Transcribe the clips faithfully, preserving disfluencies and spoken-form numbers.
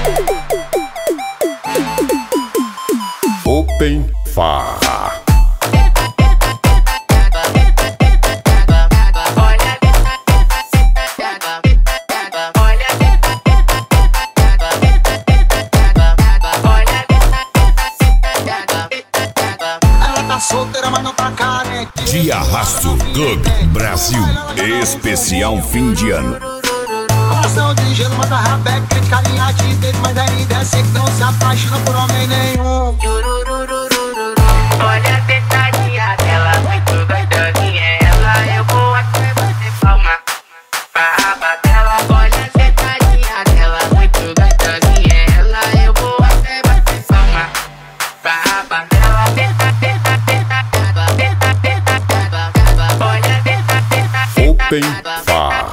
Open Farra. Solteira, mas não tá carente. De Arrasto Clube Brasil. Especial fim de ano. Coração de gelo, manda rabeca, crítica linha de dedo, mas ainda é sei que não se apaixona por homem nenhum. Olha a tentadinha dela, muito gostosinha ela. Eu vou até bater palma pra raba dela. Olha a tentadinha dela, muito gostosinha ela. Eu vou até bater palma pra raba dela. Open Farra.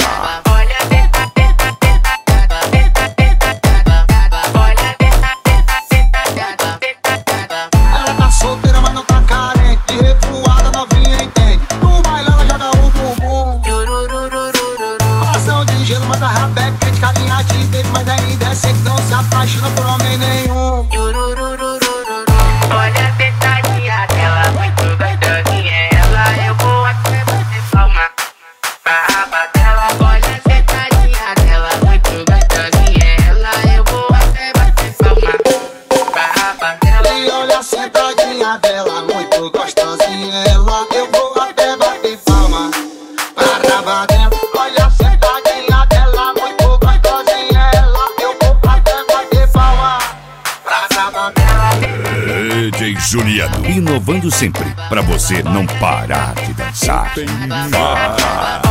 Ela tá solteira, mas não tá carente. Revoada, novinha, entende. No baile ela joga o bumbum. Coração de gelo, manda rabeca, crítica linha de dedo, mas ainda é sei que não se apaixona por homem nenhum. Olha a tentadinha dela, muito gostosinha ela. Eu vou até bater palma pra raba dela. Olha a sentadinha dela, muito gostosinha ela. Eu vou até bater palma pra raba dela. E olha a sentadinha dela, muito gostosinha ela. Eu vou até bater palma pra raba dela. Olha a sentadinha dela, muito gostosinha ela. Eu vou até bater palma pra raba dela. D J Juliano. Inovando sempre pra você não parar de dançar. Open Farra.